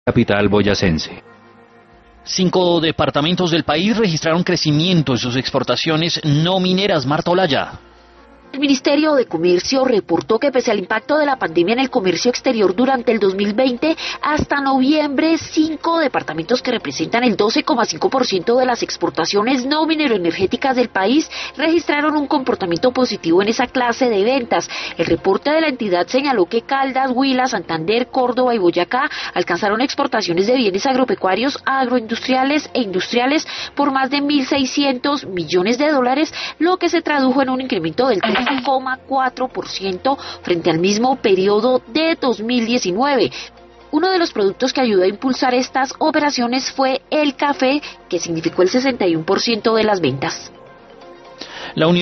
capital boyacense. 5 departamentos del país registraron crecimiento en sus exportaciones no mineras. Marta Olaya. El Ministerio de Comercio reportó que pese al impacto de la pandemia en el comercio exterior durante el 2020, hasta noviembre, 5 departamentos que representan el 12,5% de las exportaciones no mineroenergéticas del país registraron un comportamiento positivo en esa clase de ventas. El reporte de la entidad señaló que Caldas, Huila, Santander, Córdoba y Boyacá alcanzaron exportaciones de bienes agropecuarios, agroindustriales e industriales por más de $1.600 millones, lo que se tradujo en un incremento del 3,4% frente al mismo periodo de 2019. Uno de los productos que ayudó a impulsar estas operaciones fue el café, que significó el 61% de las ventas. La Unión